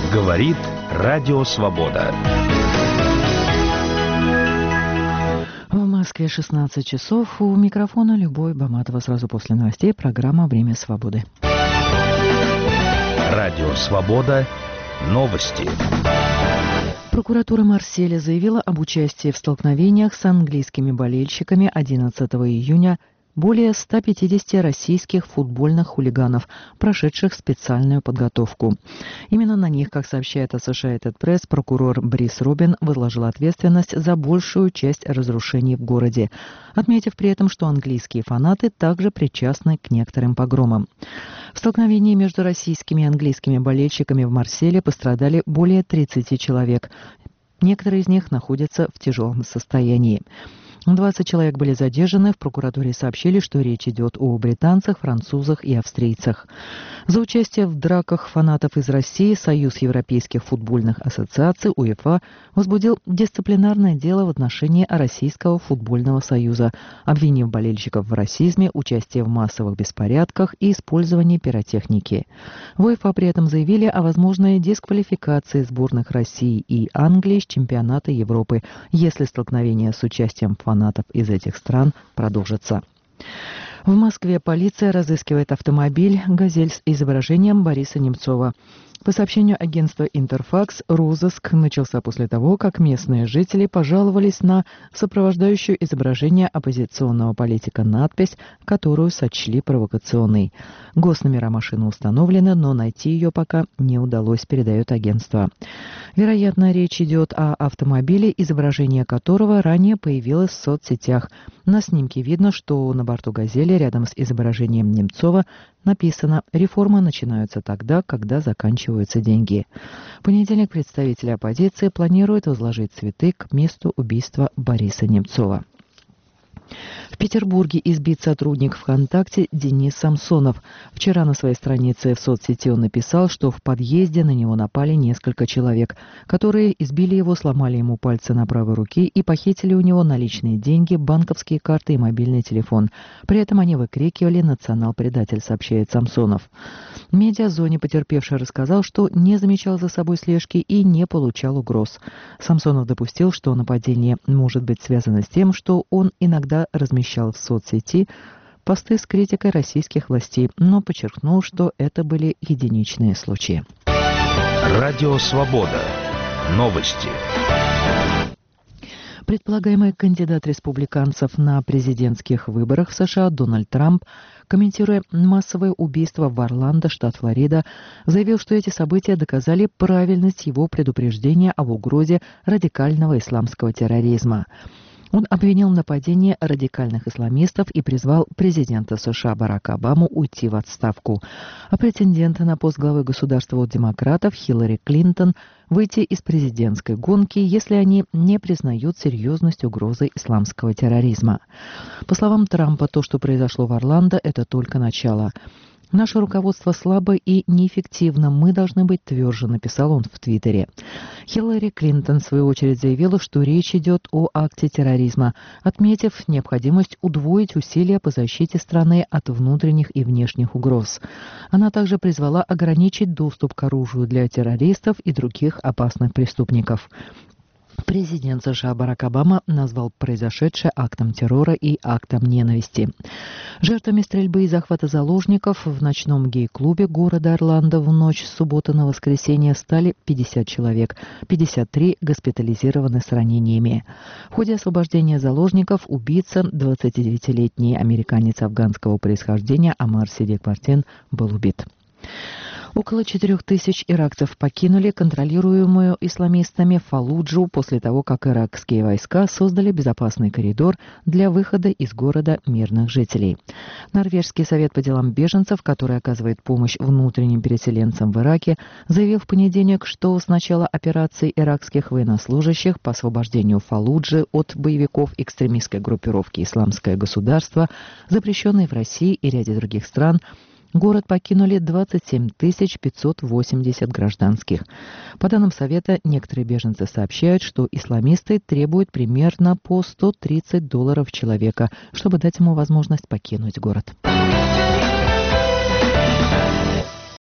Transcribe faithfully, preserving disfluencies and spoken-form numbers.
Говорит Радио Свобода. В Москве шестнадцать часов. У микрофона Любовь Баматова. Сразу после новостей программа «Время свободы». Радио Свобода. Новости. Прокуратура Марселя заявила об участии в столкновениях с английскими болельщиками одиннадцатого июня более ста пятидесяти российских футбольных хулиганов, прошедших специальную подготовку. Именно на них, как сообщает Associated Press, прокурор Брис Робин возложил ответственность за большую часть разрушений в городе, отметив при этом, что английские фанаты также причастны к некоторым погромам. В столкновении между российскими и английскими болельщиками в Марселе пострадали более тридцати человек. Некоторые из них находятся в тяжелом состоянии. двадцать человек были задержаны. В прокуратуре сообщили, что речь идет о британцах, французах и австрийцах. За участие в драках фанатов из России Союз Европейских футбольных ассоциаций УЕФА возбудил дисциплинарное дело в отношении Российского футбольного союза, обвинив болельщиков в расизме, участии в массовых беспорядках и использовании пиротехники. В УЕФА при этом заявили о возможной дисквалификации сборных России и Англии с чемпионата Европы, если столкновение с участием фанатов из этих стран продолжится. В Москве полиция разыскивает автомобиль «Газель» с изображением Бориса Немцова. По сообщению агентства «Интерфакс», розыск начался после того, как местные жители пожаловались на сопровождающую изображение оппозиционного политика надпись, которую сочли провокационной. Госномера машины установлены, но найти ее пока не удалось, передает агентство. Вероятно, речь идет о автомобиле, изображение которого ранее появилось в соцсетях. На снимке видно, что на борту «Газели» рядом с изображением Немцова написано «Реформы начинаются тогда, когда заканчиваются деньги». В понедельник представители оппозиции планируют возложить цветы к месту убийства Бориса Немцова. В Петербурге избит сотрудник ВКонтакте Денис Самсонов. Вчера на своей странице в соцсети он написал, что в подъезде на него напали несколько человек, которые избили его, сломали ему пальцы на правой руке и похитили у него наличные деньги, банковские карты и мобильный телефон. При этом они выкрикивали «Национал-предатель», сообщает Самсонов. В медиазоне потерпевший рассказал, что не замечал за собой слежки и не получал угроз. Самсонов допустил, что нападение может быть связано с тем, что он иногда размещал в соцсети посты с критикой российских властей, но подчеркнул, что это были единичные случаи. Радио Свобода. Новости. Предполагаемый кандидат республиканцев на президентских выборах в США Дональд Трамп, комментируя массовое убийство в Орландо, штат Флорида, заявил, что эти события доказали правильность его предупреждения об угрозе радикального исламского терроризма. Он обвинил в нападении радикальных исламистов и призвал президента США Барака Обаму уйти в отставку, а претендента на пост главы государства от демократов Хиллари Клинтон выйти из президентской гонки, если они не признают серьезность угрозы исламского терроризма. По словам Трампа, то, что произошло в Орландо, это только начало. «Наше руководство слабо и неэффективно. Мы должны быть тверже», — написал он в Твиттере. Хиллари Клинтон, в свою очередь, заявила, что речь идет о акте терроризма, отметив необходимость удвоить усилия по защите страны от внутренних и внешних угроз. Она также призвала ограничить доступ к оружию для террористов и других опасных преступников. Президент США Барак Обама назвал произошедшее актом террора и актом ненависти. Жертвами стрельбы и захвата заложников в ночном гей-клубе города Орландо в ночь с субботы на воскресенье стали пятьдесят человек, пятьдесят три госпитализированы с ранениями. В ходе освобождения заложников убийца, двадцатидевятилетний американец афганского происхождения Амар Сидик Мартин, был убит. Около четырех тысяч иракцев покинули контролируемую исламистами Фаллуджу после того, как иракские войска создали безопасный коридор для выхода из города мирных жителей. Норвежский совет по делам беженцев, который оказывает помощь внутренним переселенцам в Ираке, заявил в понедельник, что с начала операции иракских военнослужащих по освобождению Фаллуджи от боевиков экстремистской группировки «Исламское государство», запрещенной в России и ряде других стран, город покинули двадцать семь тысяч пятьсот восемьдесят гражданских. По данным Совета, некоторые беженцы сообщают, что исламисты требуют примерно по сто тридцать долларов человека, чтобы дать ему возможность покинуть город.